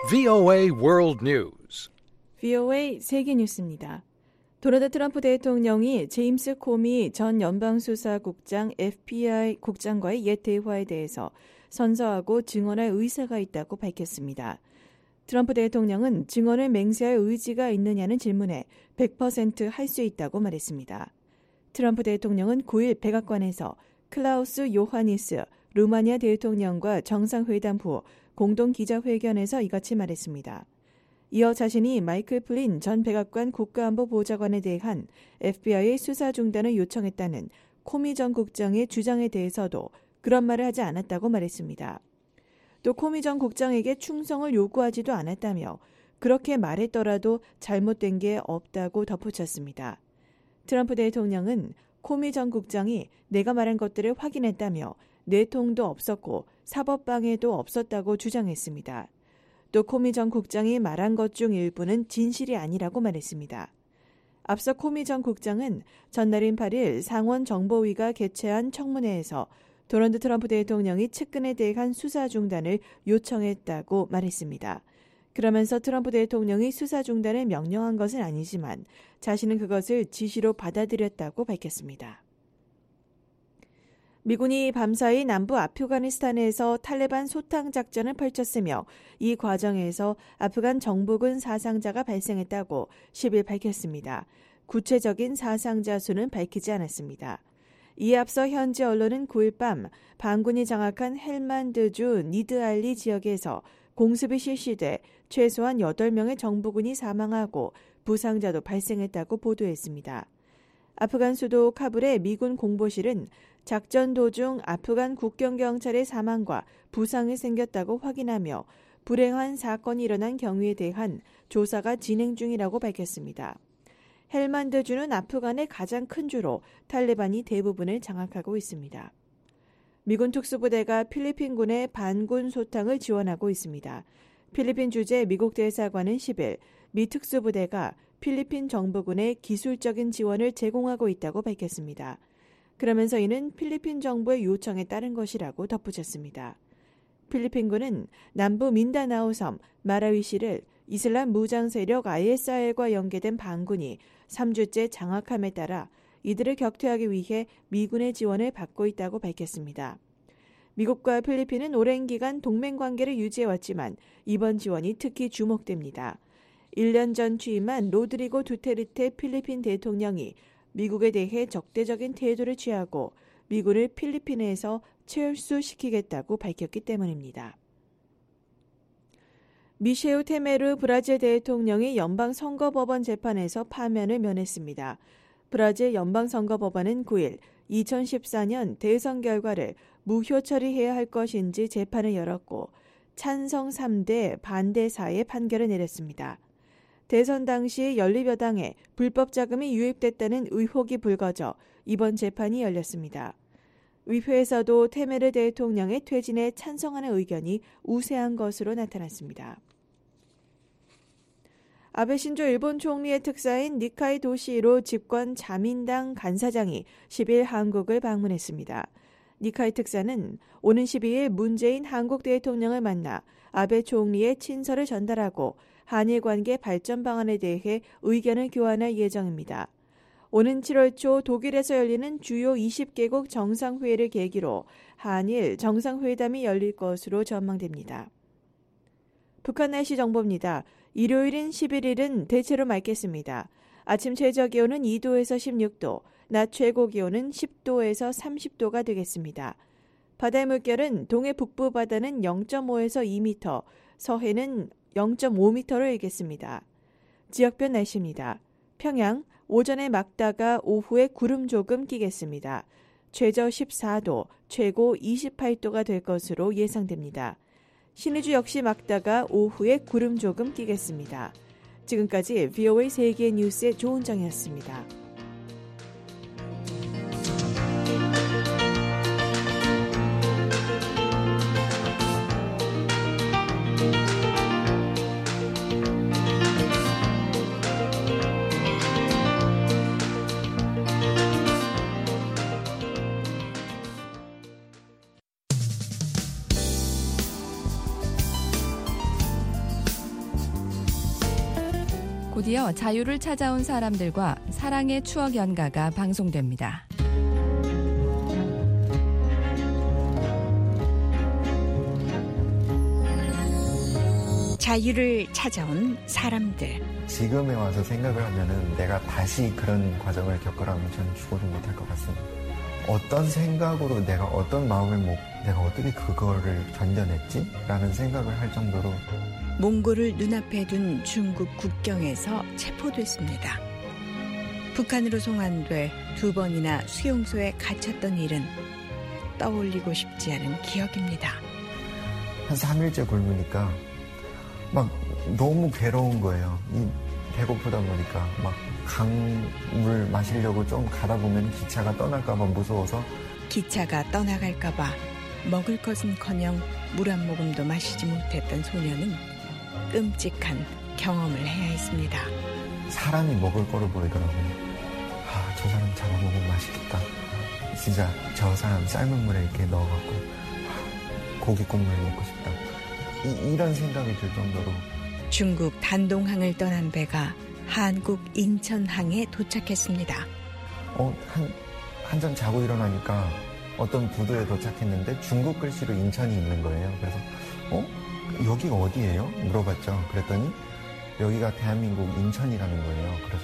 VOA World News. VOA 세계 뉴스입니다. 도널드 트럼프 대통령이 제임스 코미 전 연방수사국장 FBI 국장과의 옛 대화에 대해서 선서하고 증언할 의사가 있다고 밝혔습니다. 트럼프 대통령은 증언을 맹세할 의지가 있느냐는 질문에 100% 할 수 있다고 말했습니다. 트럼프 대통령은 9일 백악관에서 클라우스 요하니스 루마니아 대통령과 정상회담 후 공동 기자회견에서 이같이 말했습니다. 이어 자신이 마이클 플린 전 백악관 국가안보보좌관에 대한 FBI의 수사 중단을 요청했다는 코미 전 국장의 주장에 대해서도 그런 말을 하지 않았다고 말했습니다. 또 코미 전 국장에게 충성을 요구하지도 않았다며 그렇게 말했더라도 잘못된 게 없다고 덧붙였습니다. 트럼프 대통령은 코미 전 국장이 내가 말한 것들을 확인했다며 내통도 없었고 사법방해도 없었다고 주장했습니다. 또 코미 전 국장이 말한 것 중 일부는 진실이 아니라고 말했습니다. 앞서 코미 전 국장은 전날인 8일 상원 정보위가 개최한 청문회에서 도널드 트럼프 대통령이 측근에 대한 수사 중단을 요청했다고 말했습니다. 그러면서 트럼프 대통령이 수사 중단을 명령한 것은 아니지만 자신은 그것을 지시로 받아들였다고 밝혔습니다. 미군이 밤사이 남부 아프가니스탄에서 탈레반 소탕 작전을 펼쳤으며 이 과정에서 아프간 정부군 사상자가 발생했다고 10일 밝혔습니다. 구체적인 사상자 수는 밝히지 않았습니다. 이에 앞서 현지 언론은 9일 밤 반군이 장악한 헬만드주 니드알리 지역에서 공습이 실시돼 최소한 8명의 정부군이 사망하고 부상자도 발생했다고 보도했습니다. 아프간 수도 카불의 미군 공보실은 작전 도중 아프간 국경경찰의 사망과 부상이 생겼다고 확인하며 불행한 사건이 일어난 경위에 대한 조사가 진행 중이라고 밝혔습니다. 헬만드주는 아프간의 가장 큰 주로 탈레반이 대부분을 장악하고 있습니다. 미군 특수부대가 필리핀군의 반군 소탕을 지원하고 있습니다. 필리핀 주재 미국 대사관은 10일 미 특수부대가 필리핀 정부군의 기술적인 지원을 제공하고 있다고 밝혔습니다. 그러면서 이는 필리핀 정부의 요청에 따른 것이라고 덧붙였습니다. 필리핀군은 남부 민다나오 섬 마라위시를 이슬람 무장 세력 ISR과 연계된 반군이 3주째 장악함에 따라 이들을 격퇴하기 위해 미군의 지원을 받고 있다고 밝혔습니다. 미국과 필리핀은 오랜 기간 동맹 관계를 유지해왔지만 이번 지원이 특히 주목됩니다. 1년 전 취임한 로드리고 두테르테 필리핀 대통령이 미국에 대해 적대적인 태도를 취하고 미군을 필리핀에서 철수시키겠다고 밝혔기 때문입니다. 미셰우 테메르 브라질 대통령이 연방선거법원 재판에서 파면을 면했습니다. 브라질 연방선거법원은 9일 2014년 대선 결과를 무효 처리해야 할 것인지 재판을 열었고 찬성 3대 반대 4의 판결을 내렸습니다. 대선 당시 연립여당에 불법 자금이 유입됐다는 의혹이 불거져 이번 재판이 열렸습니다. 의회에서도 테메르 대통령의 퇴진에 찬성하는 의견이 우세한 것으로 나타났습니다. 아베 신조 일본 총리의 특사인 니카이 도시히로 집권 자민당 간사장이 10일 한국을 방문했습니다. 니카이 특사는 오는 12일 문재인 한국 대통령을 만나 아베 총리의 친서를 전달하고 한일 관계 발전 방안에 대해 의견을 교환할 예정입니다. 오는 7월 초 독일에서 열리는 주요 20개국 정상회의를 계기로 한일 정상회담이 열릴 것으로 전망됩니다. 북한 날씨 정보입니다. 일요일인 11일은 대체로 맑겠습니다. 아침 최저기온은 2도에서 16도, 낮 최고기온은 10도에서 30도가 되겠습니다. 바다의 물결은 동해 북부 바다는 0.5에서 2m, 서해는 0.5m로 일겠습니다. 지역별 날씨입니다. 평양, 오전에 맑다가 오후에 구름 조금 끼겠습니다. 최저 14도, 최고 28도가 될 것으로 예상됩니다. 신의주 역시 맑다가 오후에 구름 조금 끼겠습니다. 지금까지 VOA 세계 뉴스의 조은정이었습니다. 곧이어 자유를 찾아온 사람들과 사랑의 추억 연가가 방송됩니다. 자유를 찾아온 사람들. 지금에 와서 생각을 하면은 내가 다시 그런 과정을 겪으라면 저는 죽어도 못할 것 같습니다. 어떤 생각으로 내가 어떤 마음을 내가 어떻게 그거를 견뎌냈지? 라는 생각을 할 정도로 몽골을 눈앞에 둔 중국 국경에서 체포됐습니다. 북한으로 송환돼 2번이나 수용소에 갇혔던 일은 떠올리고 싶지 않은 기억입니다. 한 3일째 굶으니까 막 너무 괴로운 거예요. 배고프다 보니까 막 강물 마시려고 좀 가다 보면 기차가 떠날까봐 무서워서 기차가 떠나갈까봐 먹을 것은커녕 물 한 모금도 마시지 못했던 소녀는 끔찍한 경험을 해야 했습니다. 사람이 먹을 거로 보이더라고요. 저 사람 잡아먹으면 맛있겠다. 진짜 저 사람 삶은 물에 이렇게 넣어갖고 고기 국물 먹고 싶다. 이런 생각이 들 정도로 중국 단동항을 떠난 배가 한국 인천항에 도착했습니다. 한참 자고 일어나니까 어떤 부두에 도착했는데 중국 글씨로 인천이 있는 거예요. 그래서 여기가 어디예요? 물어봤죠. 그랬더니 여기가 대한민국 인천이라는 거예요. 그래서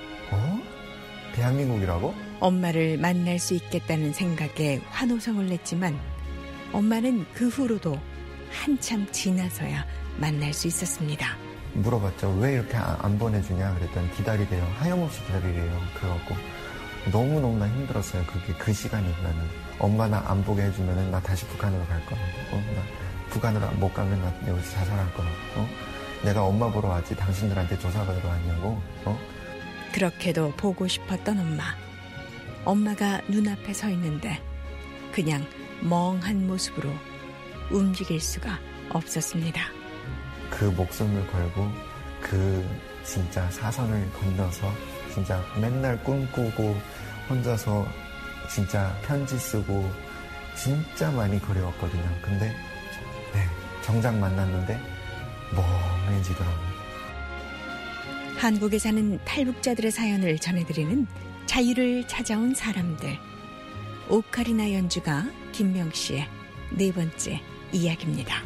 대한민국이라고? 엄마를 만날 수 있겠다는 생각에 환호성을 냈지만 엄마는 그 후로도 한참 지나서야 만날 수 있었습니다. 물어봤죠. 왜 이렇게 안 보내주냐 그랬더니 기다리래요. 하염없이 기다리래요. 그래갖고 너무너무나 힘들었어요. 그 시간이 나는. 엄마 나 안 보게 해주면은 나 다시 북한으로 갈 거야. 나 북한으로 못 가면 나 여기서 자살할 거야. 내가 엄마 보러 왔지 당신들한테 조사받으러 왔냐고. 그렇게도 보고 싶었던 엄마. 엄마가 눈앞에 서 있는데 그냥 멍한 모습으로 움직일 수가 없었습니다. 그 목숨을 걸고 그 진짜 사선을 건너서 진짜 맨날 꿈꾸고 혼자서 진짜 편지 쓰고 진짜 많이 그리웠거든요. 근데 정작 만났는데 멍해지더라고요. 한국에 사는 탈북자들의 사연을 전해드리는 자유를 찾아온 사람들. 오카리나 연주가 김명씨의 4번째 이야기입니다.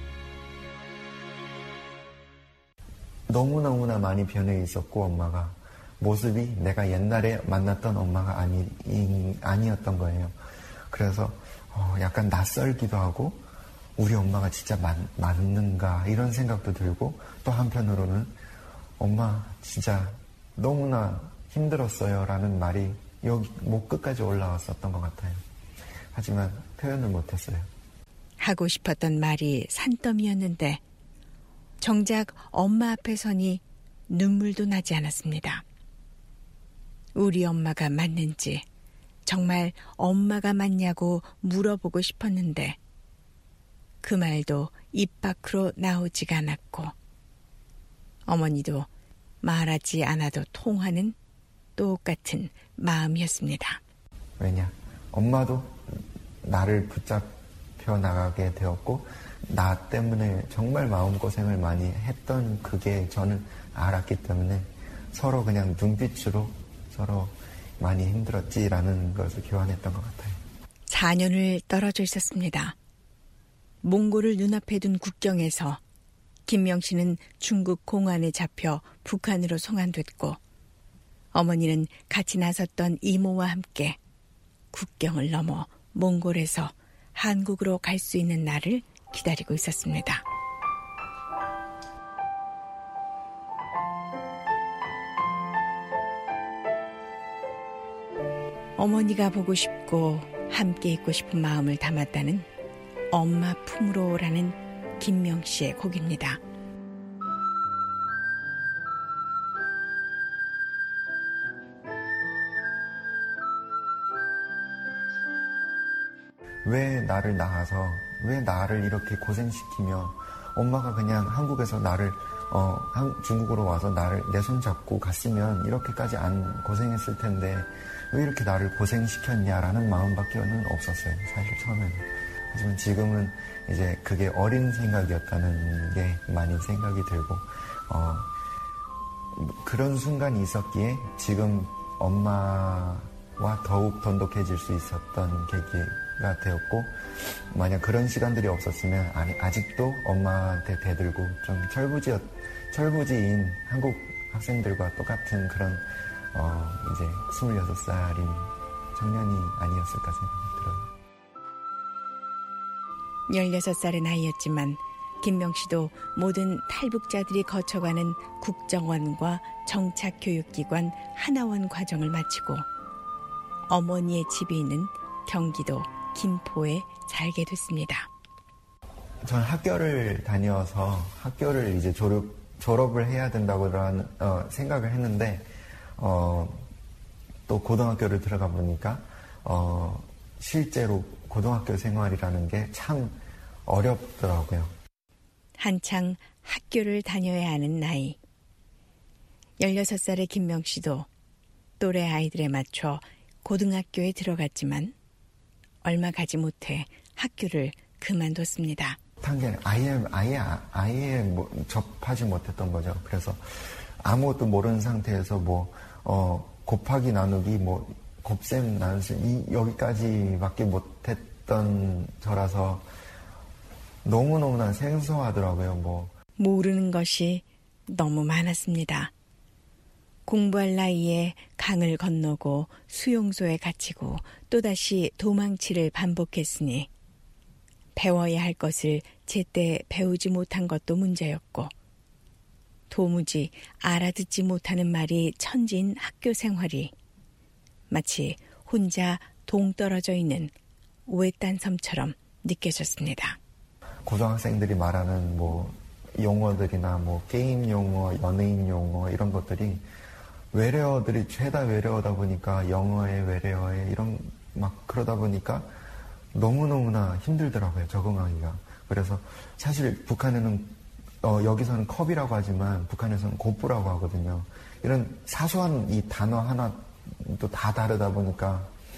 너무너무나 많이 변해 있었고 엄마가 모습이 내가 옛날에 만났던 엄마가 아니었던 거예요. 그래서 약간 낯설기도 하고 우리 엄마가 진짜 맞는가 이런 생각도 들고 또 한편으로는 엄마 진짜 너무나 힘들었어요 라는 말이 여기 목 끝까지 올라왔었던 것 같아요. 하지만 표현을 못했어요. 하고 싶었던 말이 산더미였는데 정작 엄마 앞에 서니 눈물도 나지 않았습니다. 우리 엄마가 맞는지 정말 엄마가 맞냐고 물어보고 싶었는데 그 말도 입 밖으로 나오지가 않았고 어머니도 말하지 않아도 통하는 똑같은 마음이었습니다. 왜냐? 엄마도 나를 붙잡혀 나가게 되었고 나 때문에 정말 마음고생을 많이 했던 그게 저는 알았기 때문에 서로 그냥 눈빛으로 서로 많이 힘들었지라는 것을 교환했던 것 같아요. 4년을 떨어져 있었습니다. 몽골을 눈앞에 둔 국경에서 김명 씨는 중국 공안에 잡혀 북한으로 송환됐고 어머니는 같이 나섰던 이모와 함께 국경을 넘어 몽골에서 한국으로 갈 수 있는 날을 기다리고 있었습니다. 어머니가 보고 싶고 함께 있고 싶은 마음을 담았다는 엄마 품으로라는 김명 씨의 곡입니다. 왜 나를 낳아서 왜 나를 이렇게 고생시키며 엄마가 그냥 한국에서 나를 중국으로 와서 나를 내 손 잡고 갔으면 이렇게까지 안 고생했을 텐데 왜 이렇게 나를 고생시켰냐라는 마음밖에는 없었어요. 사실 처음에는. 하지만 지금은 이제 그게 어린 생각이었다는 게 많이 생각이 들고 그런 순간이 있었기에 지금 엄마와 더욱 돈독해질 수 있었던 계기가 되었고, 만약 그런 시간들이 없었으면 아직도 엄마한테 대들고 좀 철부지인 한국 학생들과 똑같은 그런 이제 26살인 청년이 아니었을까 생각이 들어요. 16살의 나이였지만 김명 씨도 모든 탈북자들이 거쳐가는 국정원과 정착교육기관 하나원 과정을 마치고 어머니의 집이 있는 경기도 김포에 살게 됐습니다. 저는 학교를 다녀서 학교를 이제 졸업을 해야 된다고 생각을 했는데 또 고등학교를 들어가 보니까 실제로 고등학교 생활이라는 게 참 어렵더라고요. 한창 학교를 다녀야 하는 나이. 16살의 김명 씨도 또래 아이들에 맞춰 고등학교에 들어갔지만 얼마 가지 못해 학교를 그만뒀습니다. 단계는 아예 접하지 못했던 거죠. 그래서 아무것도 모르는 상태에서 곱하기 나누기 곱셈 나눗셈 여기까지밖에 못했던 저라서 너무너무나 생소하더라고요. 모르는 것이 너무 많았습니다. 공부할 나이에 강을 건너고 수용소에 갇히고 또다시 도망치를 반복했으니 배워야 할 것을 제때 배우지 못한 것도 문제였고 도무지 알아듣지 못하는 말이 천지인 학교 생활이 마치 혼자 동떨어져 있는 외딴 섬처럼 느껴졌습니다. 고등학생들이 말하는 용어들이나 게임 용어, 연예인 용어 이런 것들이 외래어들이 죄다 외래어다 보니까 영어에 외래어에 이런 그러다 보니까 너무너무나 힘들더라고요, 적응하기가. 그래서 사실 북한에는 여기서는 컵이라고 하지만 북한에서는 고프라고 하거든요. 이런 사소한 이 단어 하나도 다 다르다 보니까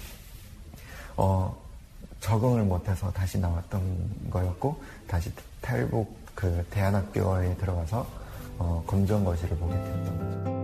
적응을 못해서 다시 나왔던 거였고 다시 탈북 대안학교에 들어가서 검정거실을 보게 되었던 거죠.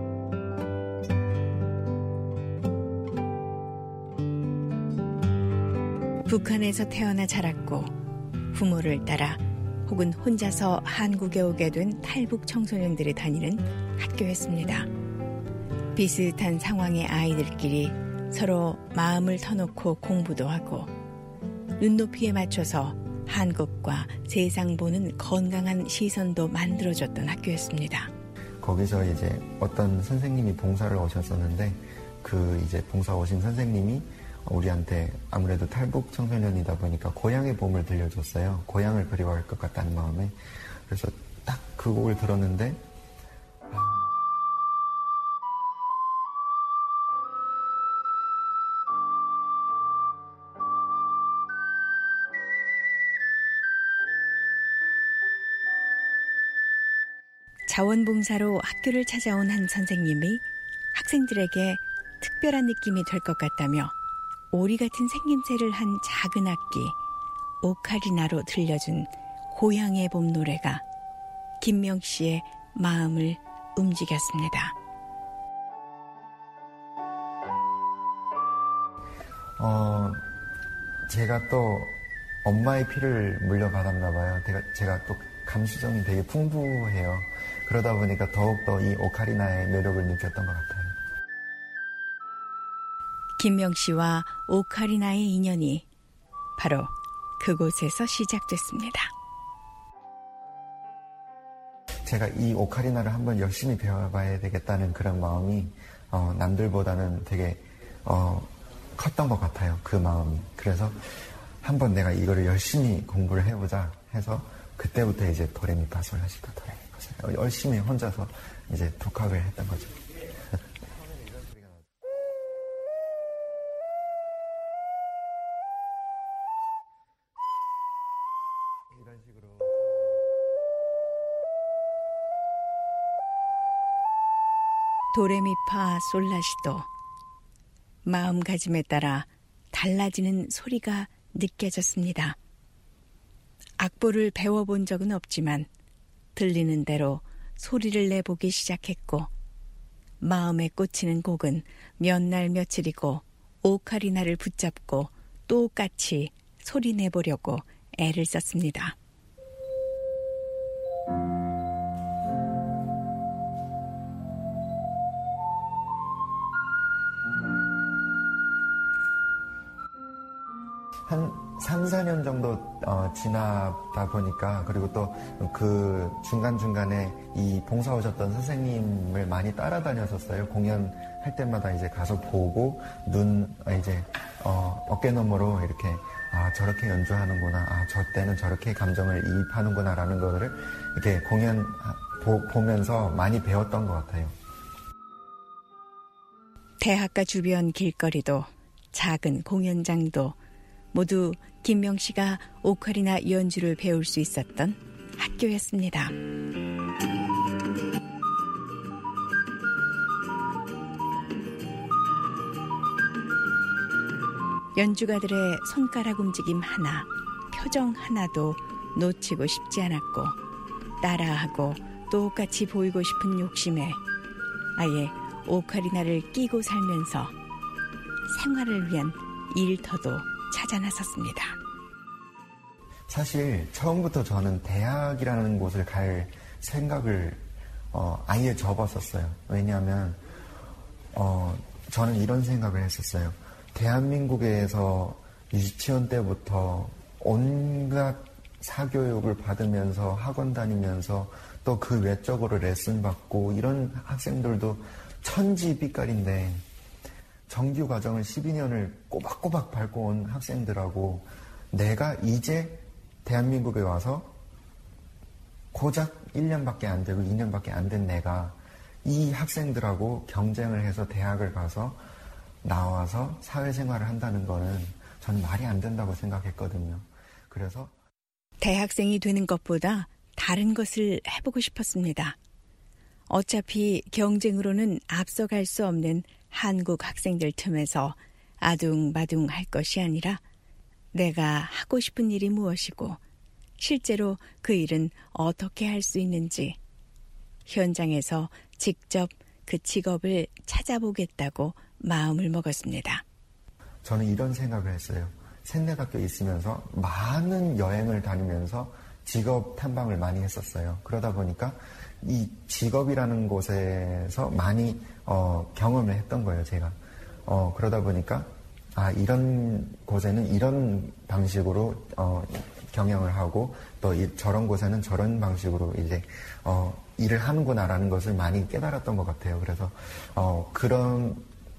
북한에서 태어나 자랐고 부모를 따라 혹은 혼자서 한국에 오게 된 탈북 청소년들이 다니는 학교였습니다. 비슷한 상황의 아이들끼리 서로 마음을 터놓고 공부도 하고 눈높이에 맞춰서 한국과 세상 보는 건강한 시선도 만들어줬던 학교였습니다. 거기서 이제 어떤 선생님이 봉사를 오셨었는데 이제 봉사 오신 선생님이 우리한테 아무래도 탈북 청소년이다 보니까 고향의 봄을 들려줬어요. 고향을 그리워할 것 같다는 마음에. 그래서 딱 그 곡을 들었는데 자원봉사로 학교를 찾아온 한 선생님이 학생들에게 특별한 느낌이 될 것 같다며 오리 같은 생김새를 한 작은 악기 오카리나로 들려준 고향의 봄 노래가 김명 씨의 마음을 움직였습니다. 제가 또 엄마의 피를 물려받았나 봐요. 제가 또 감수성이 되게 풍부해요. 그러다 보니까 더욱더 이 오카리나의 매력을 느꼈던 것 같아요. 김명 씨와 오카리나의 인연이 바로 그곳에서 시작됐습니다. 제가 이 오카리나를 한번 열심히 배워봐야 되겠다는 그런 마음이 남들보다는 되게 컸던 것 같아요. 그 마음이. 그래서 한번 내가 이거를 열심히 공부를 해보자 해서 그때부터 이제 도레미파솔라시도 도레미파솔 열심히 혼자서 이제 독학을 했던 거죠. 이런 식으로 도레미파 솔라시도 마음가짐에 따라 달라지는 소리가 느껴졌습니다. 악보를 배워본 적은 없지만 들리는 대로 소리를 내보기 시작했고 마음에 꽂히는 곡은 몇 날 며칠이고 오카리나를 붙잡고 똑같이 소리 내보려고 애를 썼습니다. 한 3, 4년 정도 지나다 보니까, 그리고 또 그 중간중간에 이 봉사 오셨던 선생님을 많이 따라다녔었어요. 공연할 때마다 이제 가서 보고 어깨 너머로 이렇게 저렇게 연주하는구나, 저 때는 저렇게 감정을 이입하는구나 라는 거를 이렇게 공연 보면서 많이 배웠던 것 같아요. 대학가 주변 길거리도 작은 공연장도 모두 김명 씨가 오카리나 연주를 배울 수 있었던 학교였습니다. 연주가들의 손가락 움직임 하나, 표정 하나도 놓치고 싶지 않았고 따라하고 똑같이 보이고 싶은 욕심에 아예 오카리나를 끼고 살면서 생활을 위한 일터도 찾아 나섰습니다. 사실 처음부터 저는 대학이라는 곳을 갈 생각을 아예 접었었어요. 왜냐하면 저는 이런 생각을 했었어요. 대한민국에서 유치원 때부터 온갖 사교육을 받으면서 학원 다니면서 또 그 외적으로 레슨 받고 이런 학생들도 천지빛깔인데 정규 과정을 12년을 꼬박꼬박 밟고 온 학생들하고 내가 이제 대한민국에 와서 고작 1년밖에 안 되고 2년밖에 안 된 내가 이 학생들하고 경쟁을 해서 대학을 가서 나와서 사회생활을 한다는 거는 저는 말이 안 된다고 생각했거든요. 그래서 대학생이 되는 것보다 다른 것을 해보고 싶었습니다. 어차피 경쟁으로는 앞서갈 수 없는 한국 학생들 틈에서 아둥바둥 할 것이 아니라 내가 하고 싶은 일이 무엇이고 실제로 그 일은 어떻게 할 수 있는지 현장에서 직접 그 직업을 찾아보겠다고 마음을 먹었습니다. 저는 이런 생각을 했어요. 샌넷학교에 있으면서 많은 여행을 다니면서 직업 탐방을 많이 했었어요. 그러다 보니까 이 직업이라는 곳에서 많이 경험을 했던 거예요, 제가. 그러다 보니까 이런 곳에는 이런 방식으로 경영을 하고 또 저런 곳에는 저런 방식으로 이제 일을 하는구나라는 것을 많이 깨달았던 것 같아요. 그래서 그런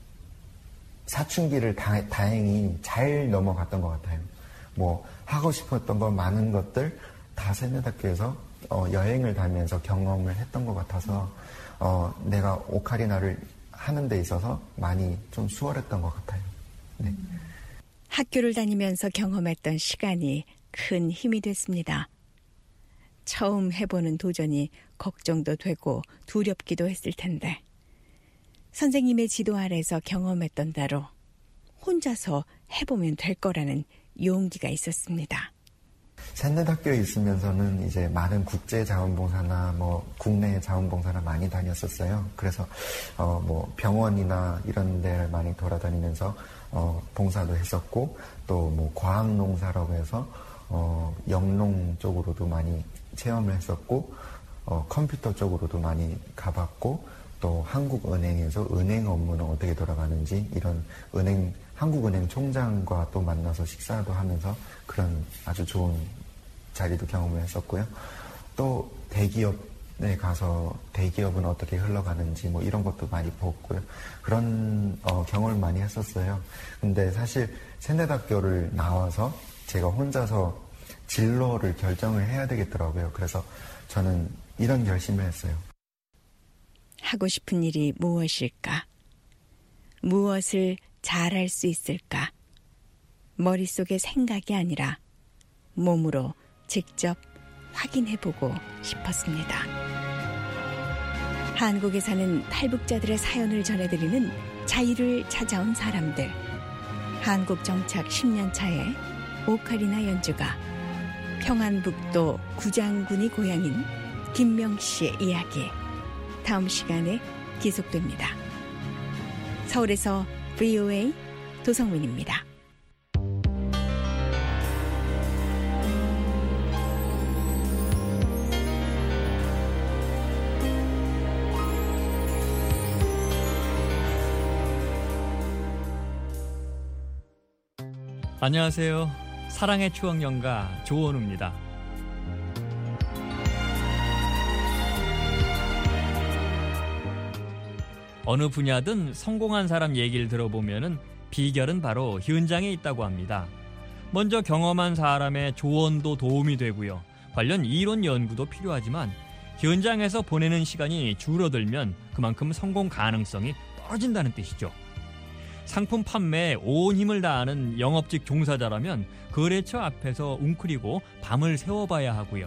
사춘기를 다행히 잘 넘어갔던 것 같아요. 뭐 하고 싶었던 거 많은 것들 다 샌넷학교에서 여행을 다니면서 경험을 했던 것 같아서 내가 오카리나를 하는 데 있어서 많이 좀 수월했던 것 같아요. 네. 학교를 다니면서 경험했던 시간이 큰 힘이 됐습니다. 처음 해보는 도전이 걱정도 되고 두렵기도 했을 텐데 선생님의 지도 아래서 경험했던 대로 혼자서 해보면 될 거라는 용기가 있었습니다. 샌넷학교에 있으면서는 이제 많은 국제 자원봉사나 뭐 국내 자원봉사나 많이 다녔었어요. 그래서 뭐 병원이나 이런 데를 많이 돌아다니면서 봉사도 했었고 또 뭐 과학농사라고 해서 영농 쪽으로도 많이 체험을 했었고 컴퓨터 쪽으로도 많이 가봤고 또 한국은행에서 은행 업무는 어떻게 돌아가는지 이런 한국은행 총장과 또 만나서 식사도 하면서 그런 아주 좋은 자리도 경험을 했었고요. 또 대기업에 가서 대기업은 어떻게 흘러가는지 뭐 이런 것도 많이 보고요. 그런 경험을 많이 했었어요. 근데 사실 샌넷학교를 나와서 제가 혼자서 진로를 결정을 해야 되겠더라고요. 그래서 저는 이런 결심을 했어요. 하고 싶은 일이 무엇일까? 무엇을 잘할 수 있을까? 머릿속의 생각이 아니라 몸으로 직접 확인해보고 싶었습니다. 한국에 사는 탈북자들의 사연을 전해드리는 자유를 찾아온 사람들. 한국 정착 10년 차에 오카리나 연주가 평안북도 구장군이 고향인 김명 씨의 이야기. 다음 시간에 계속됩니다. 서울에서 VOA 도성민입니다. 안녕하세요. 사랑의 추억 연가 조원우입니다. 어느 분야든 성공한 사람 얘기를 들어보면은 비결은 바로 현장에 있다고 합니다. 먼저 경험한 사람의 조언도 도움이 되고요. 관련 이론 연구도 필요하지만 현장에서 보내는 시간이 줄어들면 그만큼 성공 가능성이 떨어진다는 뜻이죠. 상품 판매에 온 힘을 다하는 영업직 종사자라면 거래처 앞에서 웅크리고 밤을 새워봐야 하고요.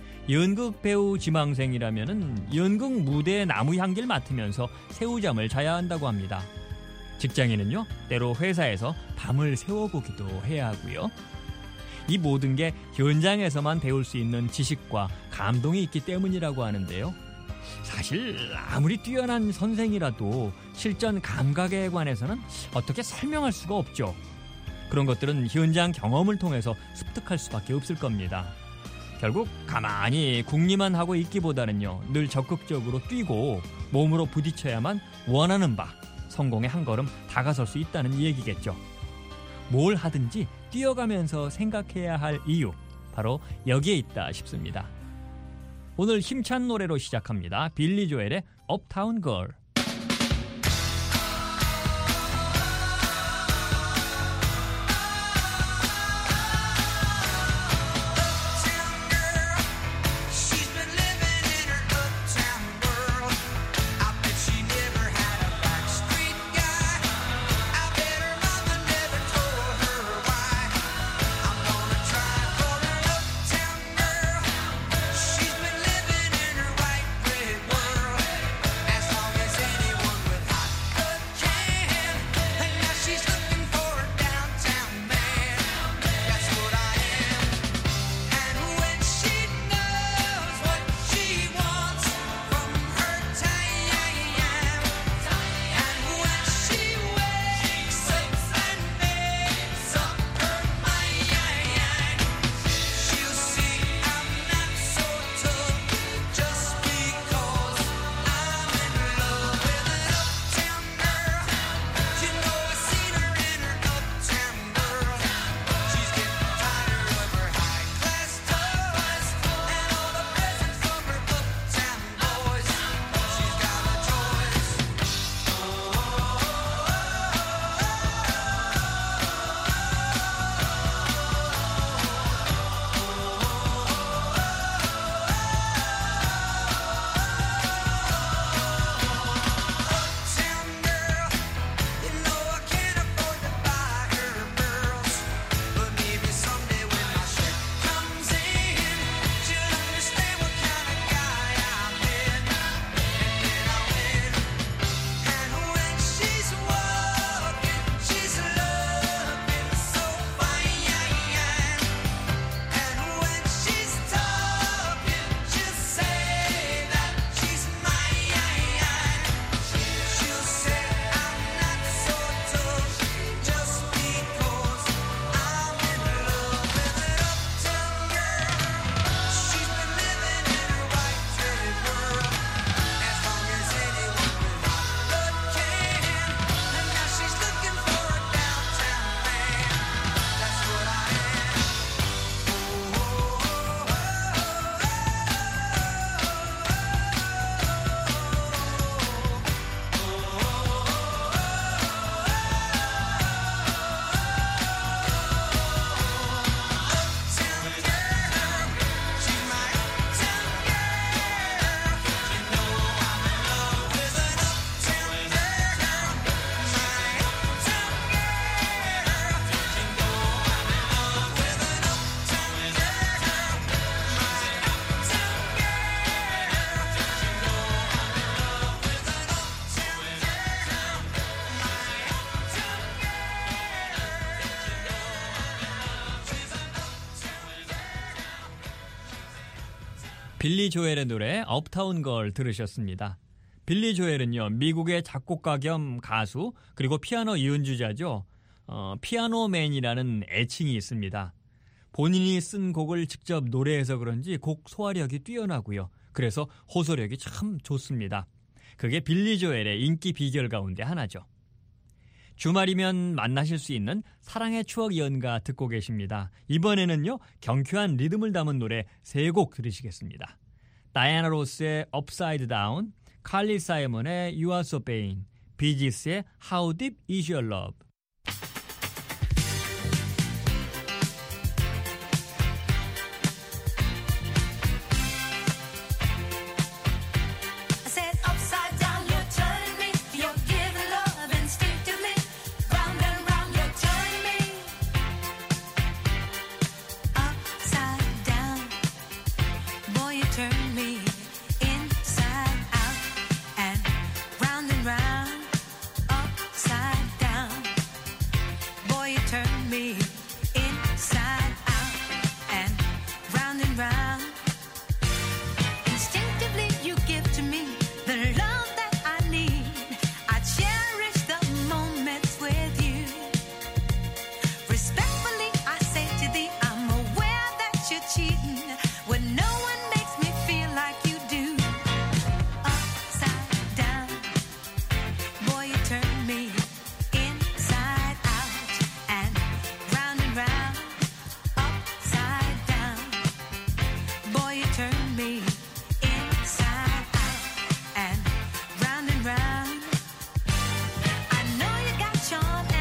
연극 배우 지망생이라면 연극 무대의 나무 향기를 맡으면서 새우잠을 자야 한다고 합니다. 직장인은요, 때로 회사에서 밤을 새워보기도 해야 하고요. 이 모든 게 현장에서만 배울 수 있는 지식과 감동이 있기 때문이라고 하는데요. 사실 아무리 뛰어난 선생이라도 실전 감각에 관해서는 어떻게 설명할 수가 없죠. 그런 것들은 현장 경험을 통해서 습득할 수밖에 없을 겁니다. 결국 가만히 궁리만 하고 있기보다는요, 늘 적극적으로 뛰고 몸으로 부딪혀야만 원하는 바 성공에 한 걸음 다가설 수 있다는 얘기겠죠. 뭘 하든지 뛰어가면서 생각해야 할 이유, 바로 여기에 있다 싶습니다. 오늘 힘찬 노래로 시작합니다. 빌리 조엘의 업타운 걸. 빌리 조엘의 노래 업타운 걸 들으셨습니다. 빌리 조엘은요, 미국의 작곡가 겸 가수 그리고 피아노 연주자죠. 피아노맨이라는 애칭이 있습니다. 본인이 쓴 곡을 직접 노래해서 그런지 곡 소화력이 뛰어나고요. 그래서 호소력이 참 좋습니다. 그게 빌리 조엘의 인기 비결 가운데 하나죠. 주말이면 만나실 수 있는 사랑의 추억 연가 듣고 계십니다. 이번에는요, 경쾌한 리듬을 담은 노래 3곡 들으시겠습니다. 다이애나 로스의 Upside Down, 칼리 사이먼의 You Are So Vain, 비지스의 How Deep Is Your Love.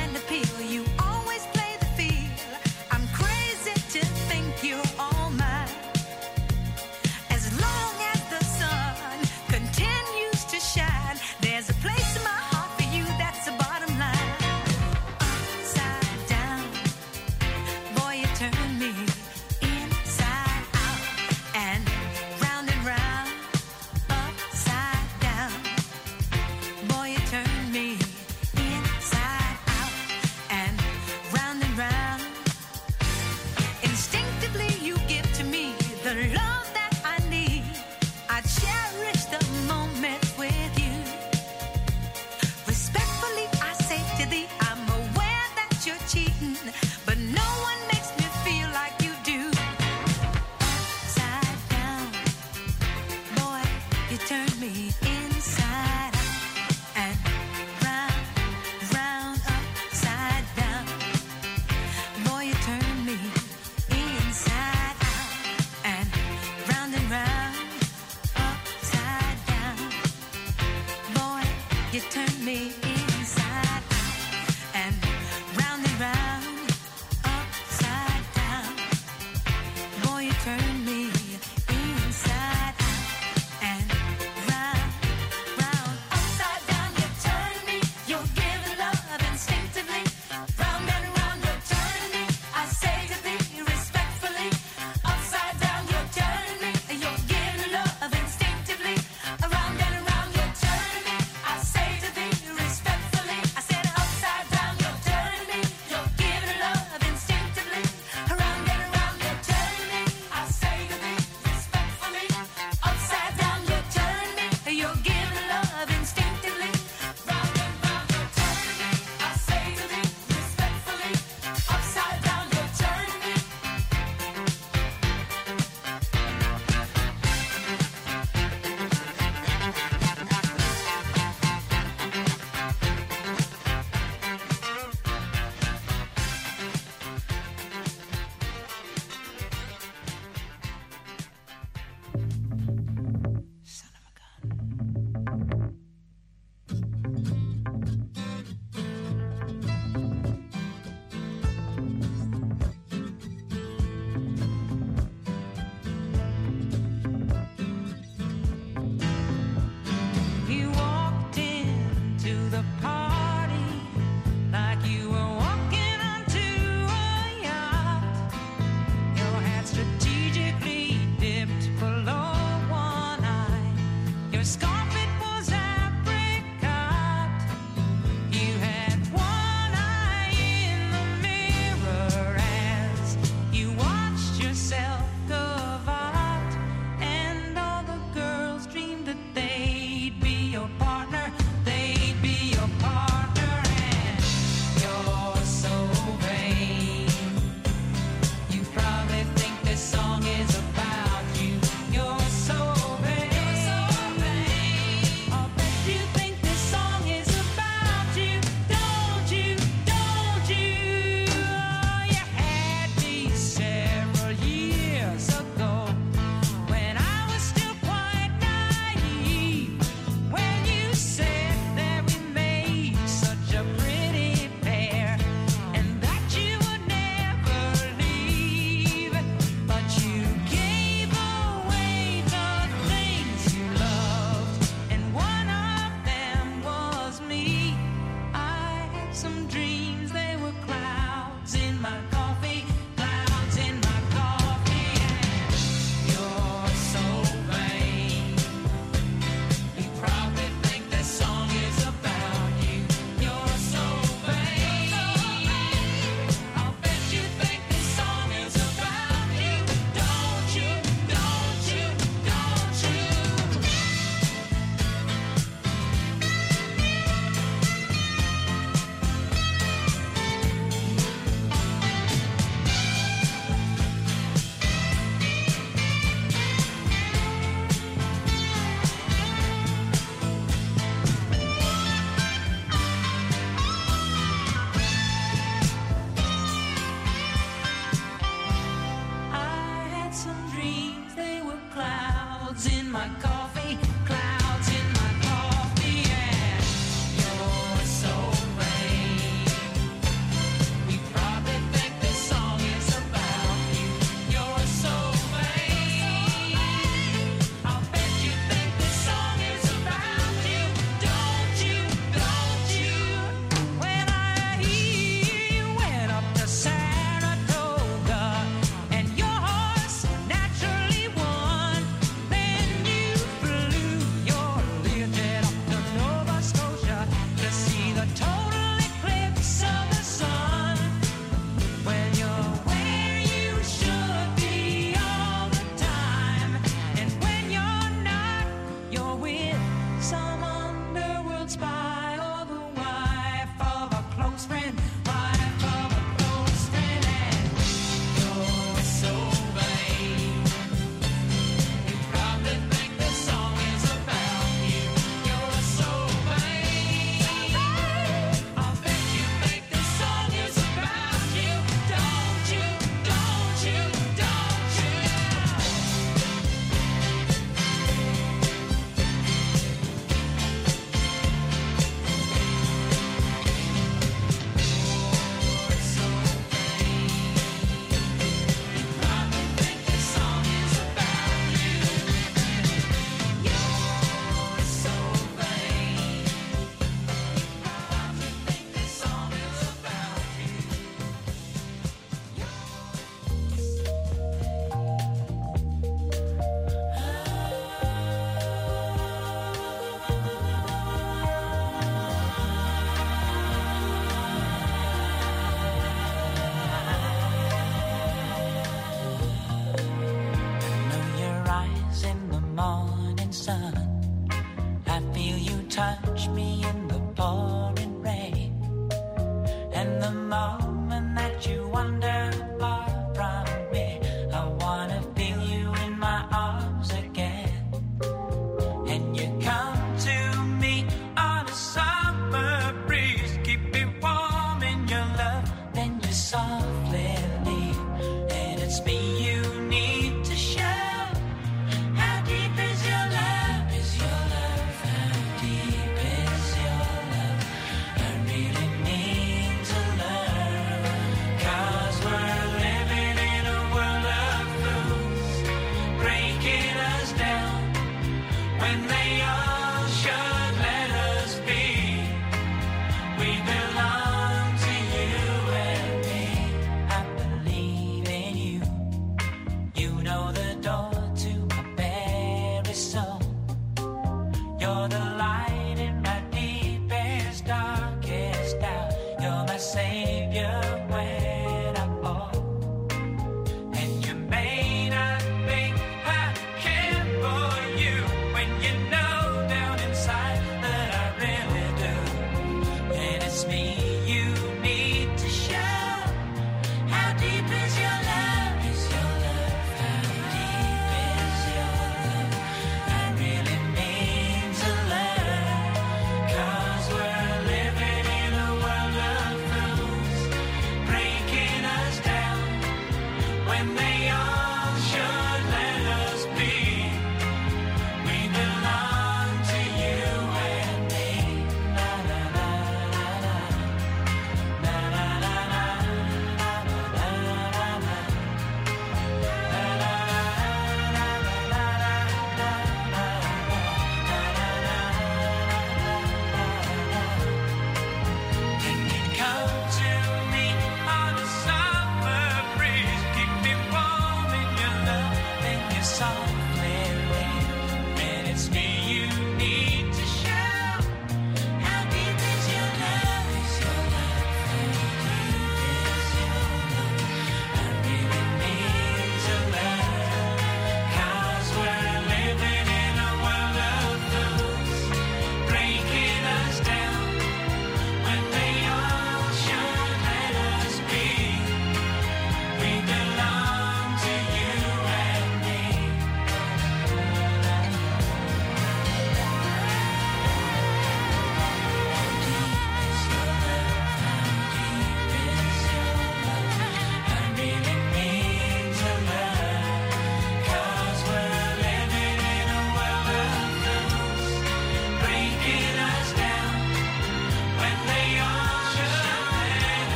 You're all mine.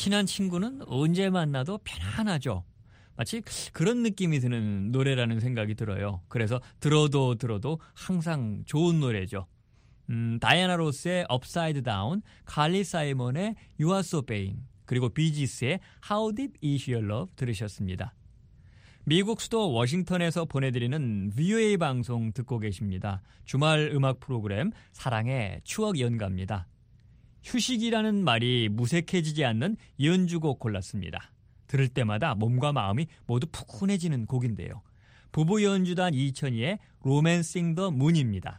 친한 친구는 언제 만나도 편안하죠. 마치 그런 느낌이 드는 노래라는 생각이 들어요. 그래서 들어도 항상 좋은 노래죠. 다이애나 로스의 Upside Down, 칼리 사이먼의 You Are So Vain, 그리고 비지스의 How Deep Is Your Love 들으셨습니다. 미국 수도 워싱턴에서 보내드리는 VOA 방송 듣고 계십니다. 주말 음악 프로그램 사랑의 추억 연가입니다. 휴식이라는 말이 무색해지지 않는 연주곡 골랐습니다. 들을 때마다 몸과 마음이 모두 푸근해지는 곡인데요. 부부 연주단 2002의 로맨싱 더 문입니다.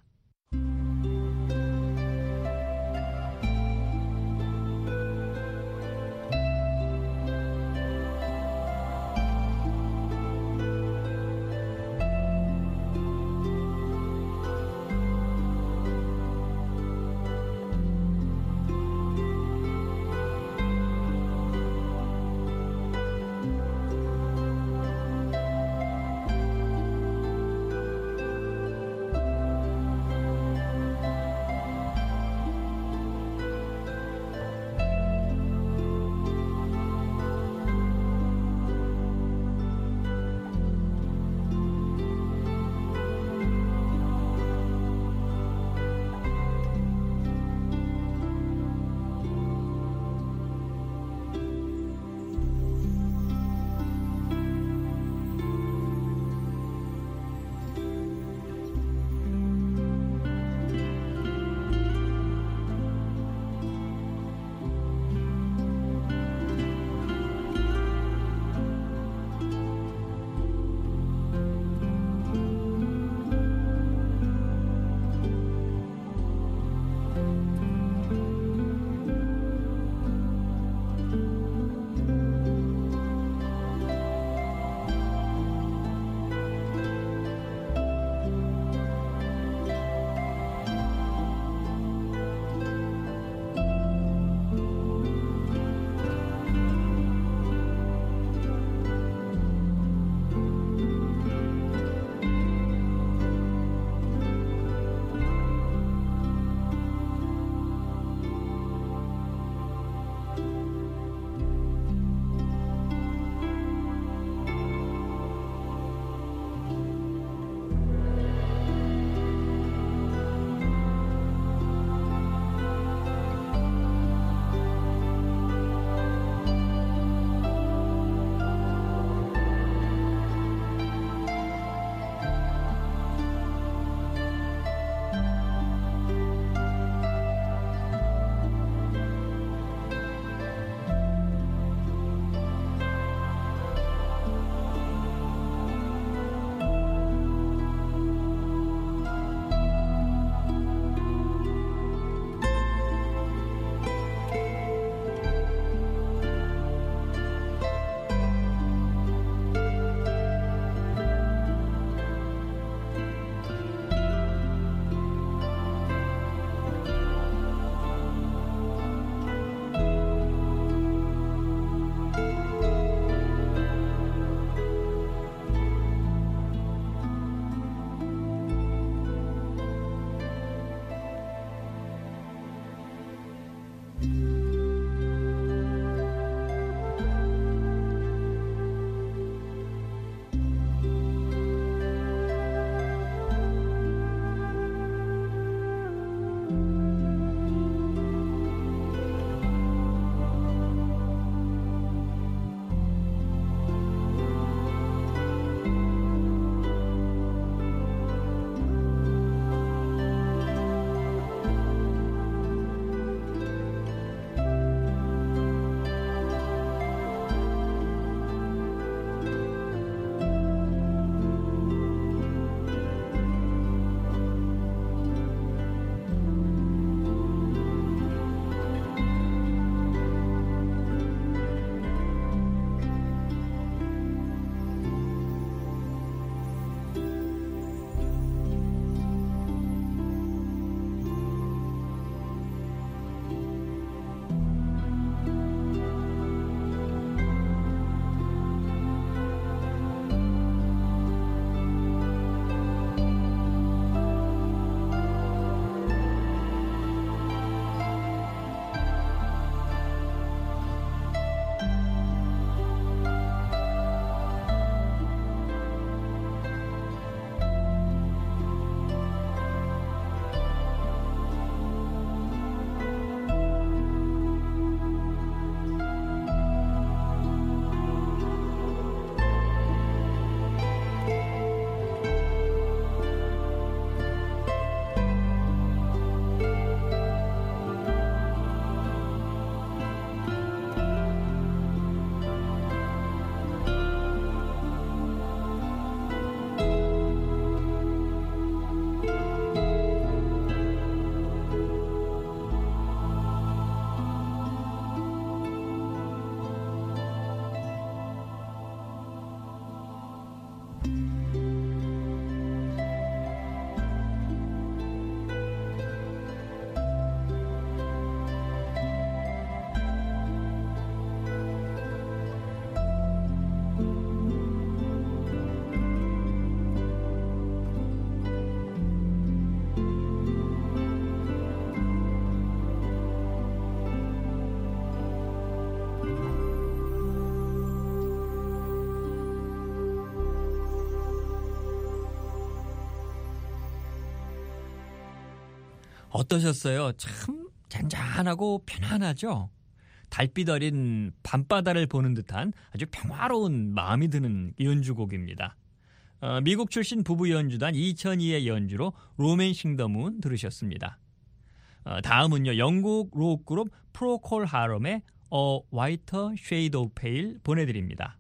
어떠셨어요? 참 잔잔하고 편안하죠? 달빛 어린 밤바다를 보는 듯한 아주 평화로운 마음이 드는 연주곡입니다. 미국 출신 부부 연주단 2002의 연주로 로맨싱 더 문 들으셨습니다. 다음은요, 영국 록그룹 프로콜 하럼의 A Whiter Shade of Pale 보내드립니다.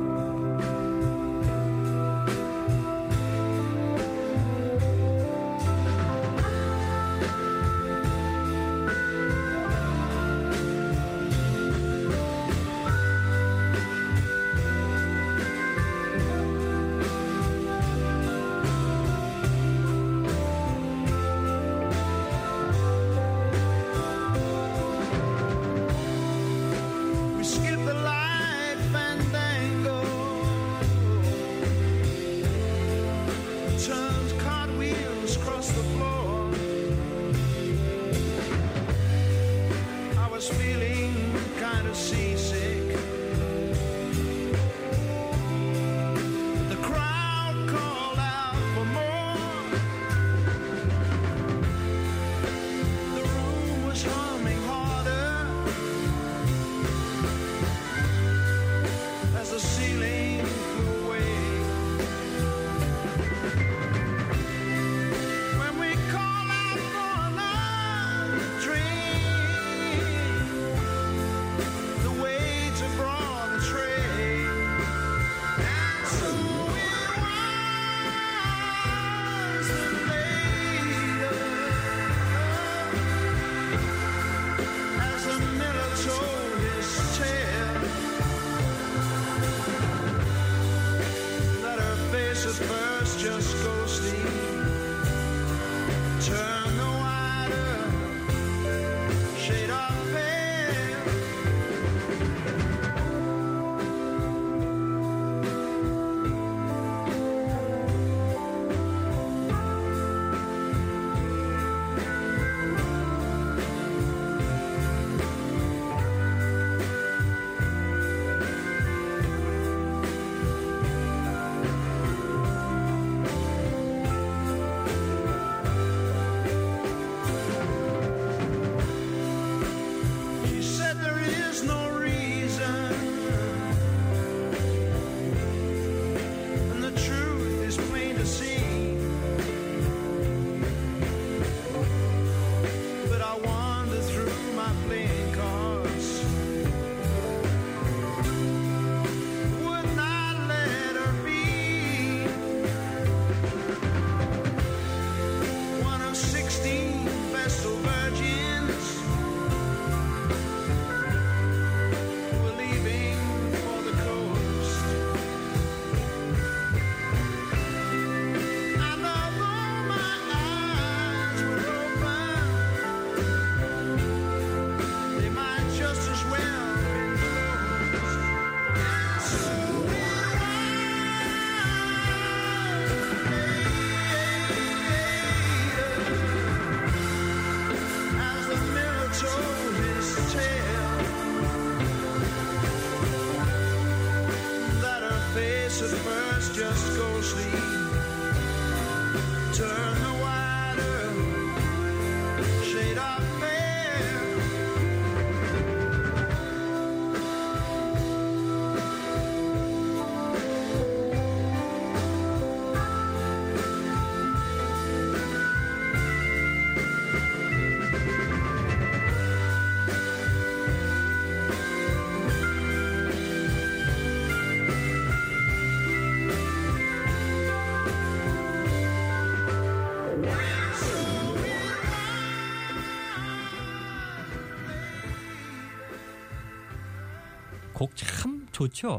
곡 참 좋죠?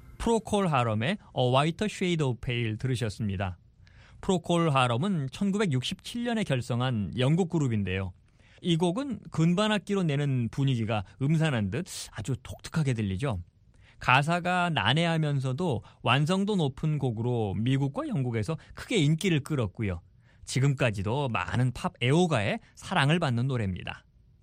프로콜 하럼의 A Whiter Shade of Pale 들으셨습니다. 프로콜 하럼은 1967년에 결성한 영국 그룹인데요. 이 곡은 건반악기로 내는 분위기가 음산한 듯 아주 독특하게 들리죠. 가사가 난해하면서도 완성도 높은 곡으로 미국과 영국에서 크게 인기를 끌었고요. 지금까지도 많은 팝 애호가의 사랑을 받는 노래입니다.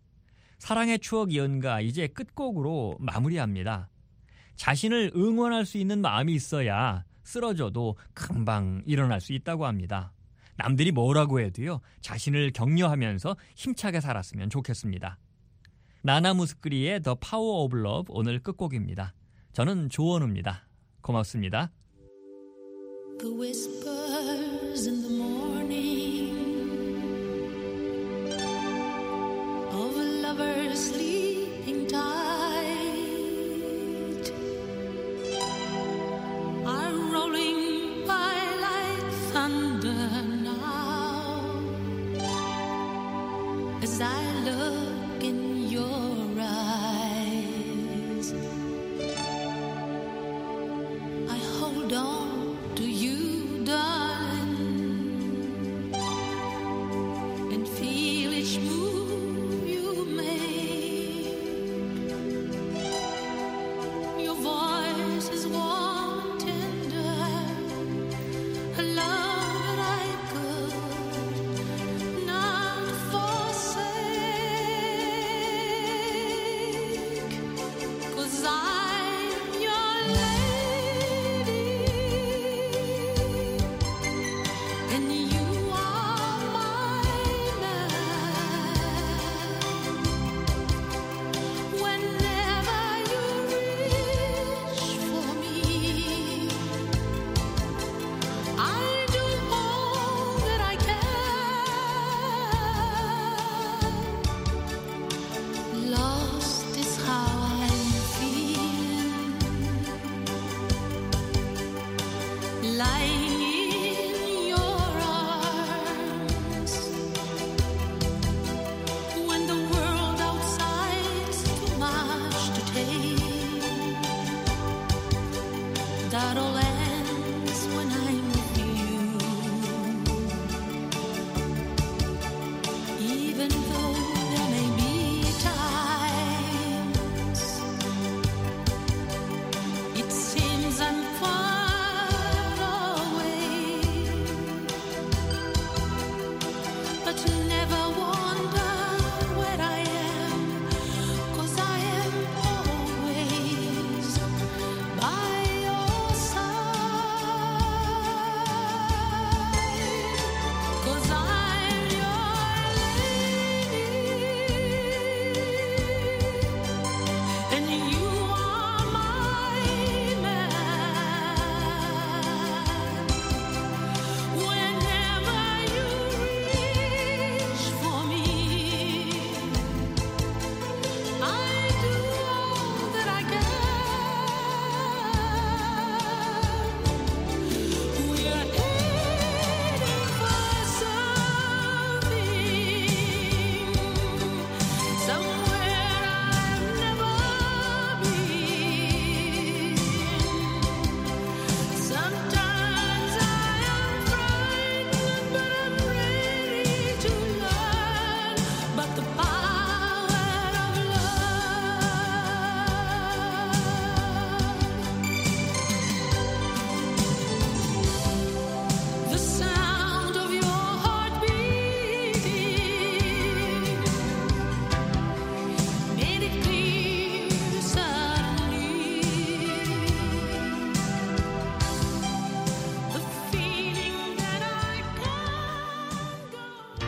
사랑의 추억 연가 이제 끝곡으로 마무리합니다. 자신을 응원할 수 있는 마음이 있어야 쓰러져도 금방 일어날 수 있다고 합니다. 남들이 뭐라고 해도요, 자신을 격려하면서 힘차게 살았으면 좋겠습니다. 나나 무스크리의 The Power of Love 오늘 끝곡입니다. 저는 조원우입니다. 고맙습니다. The whispers in the morning of a lover sleeping tight are rolling by like thunder now as I look in your eyes. I hold on to you, darling, and feel each move you make. Your voice is warm and tender, a love that I could not forsake, 'cause I'm your lady. And you are my man. Whenever you reach for me, I'll do all that I can. Lost is how I'm feeling, lying in your arms when the world outside's too much to take. That all ends when I'm with you, even though there may be times it seems I'm far away, but never wonder where I am, 'cause I am always by your side, 'cause I'm your lady, and you are my man. Whenever you reach for me, I do all that I can. We're aiming for something, somewhere I've never been. Sometimes I am frightened, but I'm ready to learn. But the power of love, the sound of your heart beating, made it clear suddenly. The feeling that I can't go.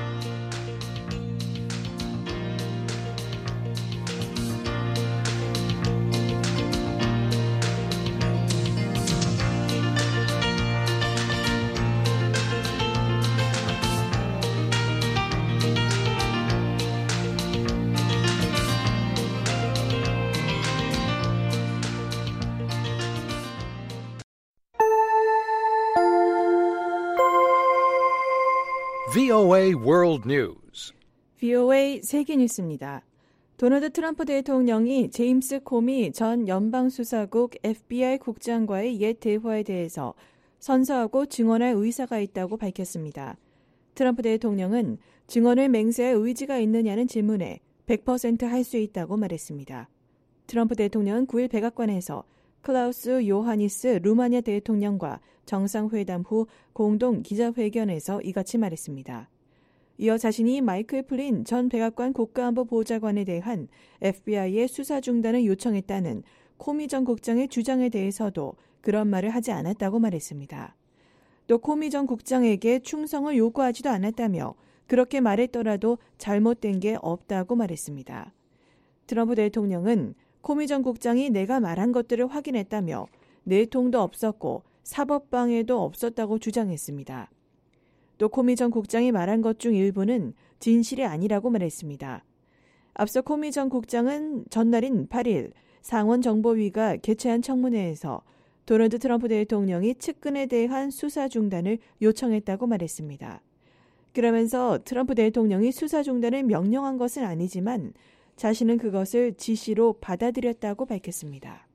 VOA World News. VOA 세계 뉴스입니다. 도널드 트럼프 대통령이 제임스 코미 전 연방수사국 FBI 국장과의 옛 대화에 대해서 선서하고 증언할 의사가 있다고 밝혔습니다. 트럼프 대통령은 증언을 맹세할 의지가 있느냐는 질문에 100% 할 수 있다고 말했습니다. 트럼프 대통령은 9일 백악관에서 클라우스 요하니스 루마니아 대통령과 정상회담 후 공동 기자회견에서 이같이 말했습니다. 이어 자신이 마이클 플린 전 백악관 국가안보보좌관에 대한 FBI의 수사 중단을 요청했다는 코미 전 국장의 주장에 대해서도 그런 말을 하지 않았다고 말했습니다. 또 코미 전 국장에게 충성을 요구하지도 않았다며 그렇게 말했더라도 잘못된 게 없다고 말했습니다. 트럼프 대통령은 코미 전 국장이 내가 말한 것들을 확인했다며 내통도 없었고 사법방해도 없었다고 주장했습니다. 또 코미 전 국장이 말한 것 중 일부는 진실이 아니라고 말했습니다. 앞서 코미 전 국장은 전날인 8일 상원정보위가 개최한 청문회에서 도널드 트럼프 대통령이 측근에 대한 수사 중단을 요청했다고 말했습니다. 그러면서 트럼프 대통령이 수사 중단을 명령한 것은 아니지만 자신은 그것을 지시로 받아들였다고 밝혔습니다.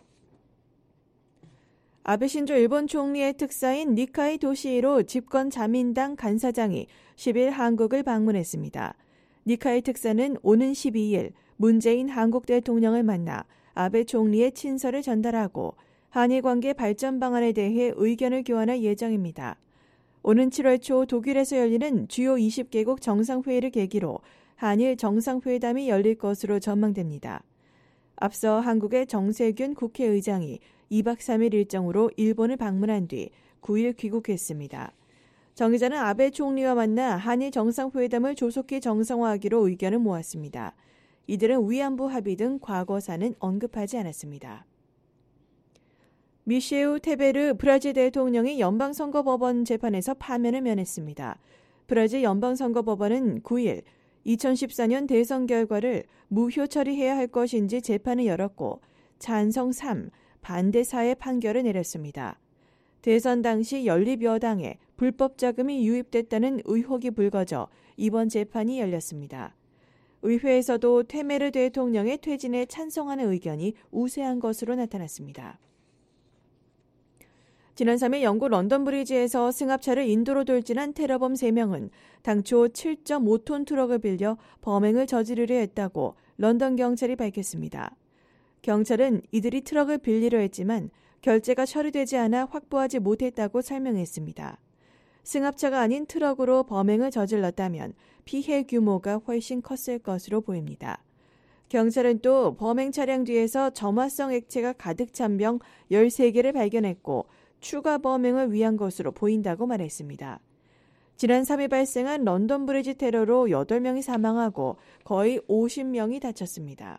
아베 신조 일본 총리의 특사인 니카이 도시히로 집권 자민당 간사장이 10일 한국을 방문했습니다. 니카이 특사는 오는 12일 문재인 한국 대통령을 만나 아베 총리의 친서를 전달하고 한일 관계 발전 방안에 대해 의견을 교환할 예정입니다. 오는 7월 초 독일에서 열리는 주요 20개국 정상회의를 계기로 한일 정상회담이 열릴 것으로 전망됩니다. 앞서 한국의 정세균 국회의장이 2박 3일 일정으로 일본을 방문한 뒤 9일 귀국했습니다. 정 기자는 아베 총리와 만나 한일 정상회담을 조속히 정상화하기로 의견을 모았습니다. 이들은 위안부 합의 등 과거사는 언급하지 않았습니다. 미셰우 테베르 브라질 대통령이 연방선거법원 재판에서 파면을 면했습니다. 브라질 연방선거법원은 9일 2014년 대선 결과를 무효 처리해야 할 것인지 재판을 열었고 찬성 3, 반대 4의 판결을 내렸습니다. 대선 당시 연립여당에 불법 자금이 유입됐다는 의혹이 불거져 이번 재판이 열렸습니다. 의회에서도 테메르 대통령의 퇴진에 찬성하는 의견이 우세한 것으로 나타났습니다. 지난 3일 영국 런던 브리지에서 승합차를 인도로 돌진한 테러범 3명은 당초 7.5톤 트럭을 빌려 범행을 저지르려 했다고 런던 경찰이 밝혔습니다. 경찰은 이들이 트럭을 빌리려 했지만 결제가 처리되지 않아 확보하지 못했다고 설명했습니다. 승합차가 아닌 트럭으로 범행을 저질렀다면 피해 규모가 훨씬 컸을 것으로 보입니다. 경찰은 또 범행 차량 뒤에서 점화성 액체가 가득 찬 병 13개를 발견했고 추가 범행을 위한 것으로 보인다고 말했습니다. 지난 3일 발생한 런던 브리지 테러로 8명이 사망하고 거의 50명이 다쳤습니다.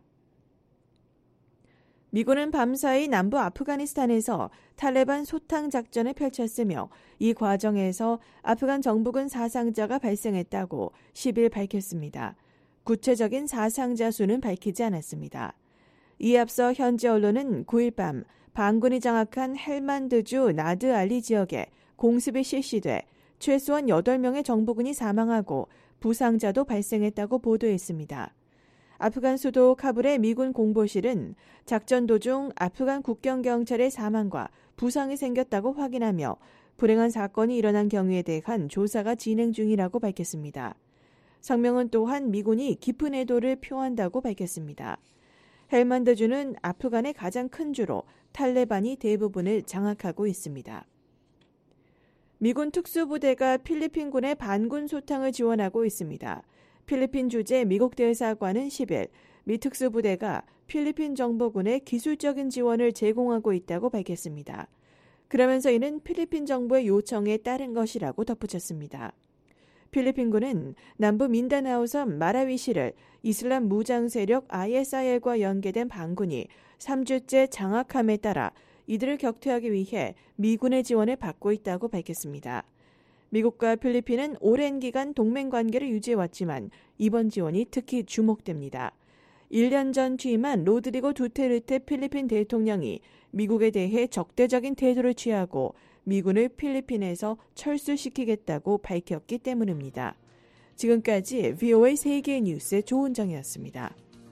미군은 밤사이 남부 아프가니스탄에서 탈레반 소탕 작전을 펼쳤으며 이 과정에서 아프간 정부군 사상자가 발생했다고 10일 밝혔습니다. 구체적인 사상자 수는 밝히지 않았습니다. 이에 앞서 현지 언론은 9일 밤 반군이 장악한 헬만드주 나드 알리 지역에 공습이 실시돼 최소한 8명의 정부군이 사망하고 부상자도 발생했다고 보도했습니다. 아프간 수도 카불의 미군 공보실은 작전 도중 아프간 국경경찰의 사망과 부상이 생겼다고 확인하며 불행한 사건이 일어난 경위에 대한 조사가 진행 중이라고 밝혔습니다. 성명은 또한 미군이 깊은 애도를 표한다고 밝혔습니다. 헬만드주는 아프간의 가장 큰 주로 탈레반이 대부분을 장악하고 있습니다. 미군 특수부대가 필리핀군의 반군 소탕을 지원하고 있습니다. 필리핀 주재 미국 대사관은 10일 미 특수부대가 필리핀 정보군에 기술적인 지원을 제공하고 있다고 밝혔습니다. 그러면서 이는 필리핀 정부의 요청에 따른 것이라고 덧붙였습니다. 필리핀군은 남부 민다나오섬 마라위시를 이슬람 무장 세력 ISIL과 연계된 반군이 3주째 장악함에 따라 이들을 격퇴하기 위해 미군의 지원을 받고 있다고 밝혔습니다. 미국과 필리핀은 오랜 기간 동맹 관계를 유지해왔지만 이번 지원이 특히 주목됩니다. 1년 전 취임한 로드리고 두테르테 필리핀 대통령이 미국에 대해 적대적인 태도를 취하고 미군을 필리핀에서 철수시키겠다고 밝혔기 때문입니다. 지금까지 VOA 세계 뉴스의 조은정이었습니다.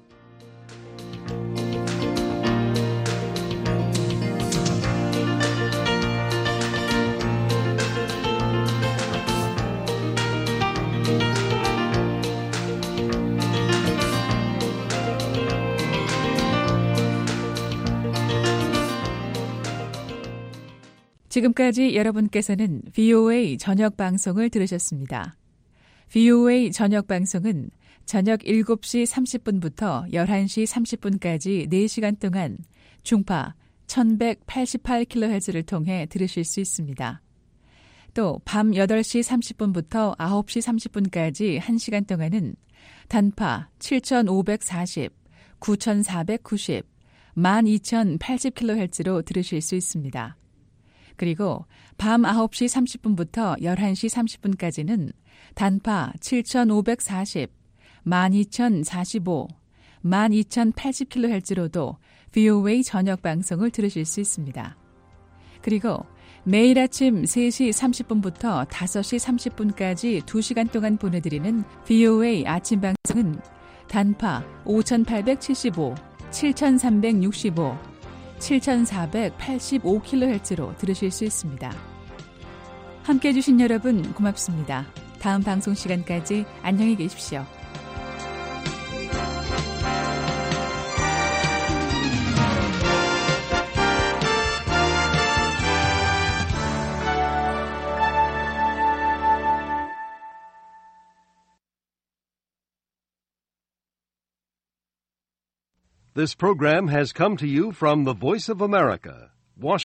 지금까지 여러분께서는 VOA 저녁 방송을 들으셨습니다. VOA 저녁 방송은 저녁 7시 30분부터 11시 30분까지 4시간 동안 중파 1188kHz를 통해 들으실 수 있습니다. 또 밤 8시 30분부터 9시 30분까지 1시간 동안은 단파 7,540, 9,490, 12,080kHz로 들으실 수 있습니다. 그리고 밤 9시 30분부터 11시 30분까지는 단파 7,540, 12,045, 12,080kHz로도 VOA 저녁 방송을 들으실 수 있습니다. 그리고 매일 아침 3시 30분부터 5시 30분까지 2시간 동안 보내드리는 VOA 아침 방송은 단파 5,875, 7,365, 7,485kHz로 들으실 수 있습니다. 함께해 주신 여러분 고맙습니다. 다음 방송 시간까지 안녕히 계십시오. This program has come to you from the Voice of America, Washington.